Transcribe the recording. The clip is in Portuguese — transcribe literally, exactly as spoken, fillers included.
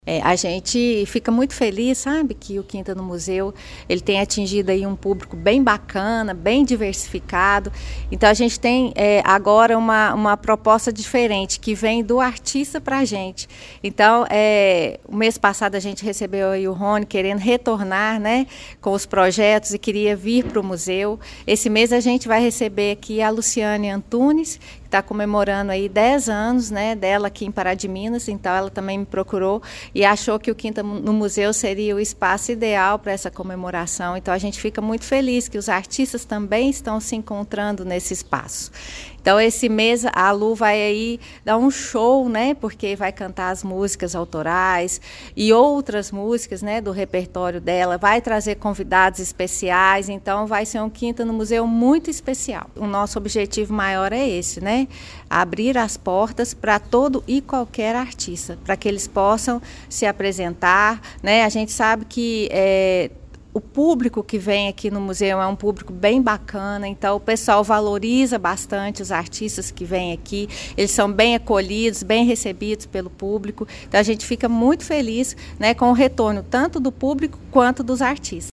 É, a gente fica muito feliz, sabe, que o Quinta no Museu, ele tem atingido aí um público bem bacana, bem diversificado. Então a gente tem é, agora uma, uma proposta diferente, que vem do artista para a gente. Então, é, o mês passado a gente recebeu aí o Rony querendo retornar, né, com os projetos e queria vir para o museu. Esse mês a gente vai receber aqui a Luciane Antunes, que está comemorando aí dez anos, né, dela aqui em Pará de Minas, então ela também me procurou e achou que o Quinta no Museu seria o espaço ideal para essa comemoração. Então a gente fica muito feliz que os artistas também estão se encontrando nesse espaço. Então esse mês a Lu vai aí dar um show, né, porque vai cantar as músicas autorais e outras músicas, né, do repertório dela, vai trazer convidados especiais, então vai ser um Quinta no Museu muito especial. O nosso objetivo maior é esse, né, abrir as portas para todo e qualquer artista, para que eles possam se apresentar, né, a gente sabe que é, o público que vem aqui no museu é um público bem bacana, então o pessoal valoriza bastante os artistas que vêm aqui, eles são bem acolhidos, bem recebidos pelo público, então a gente fica muito feliz, né, com o retorno tanto do público quanto dos artistas.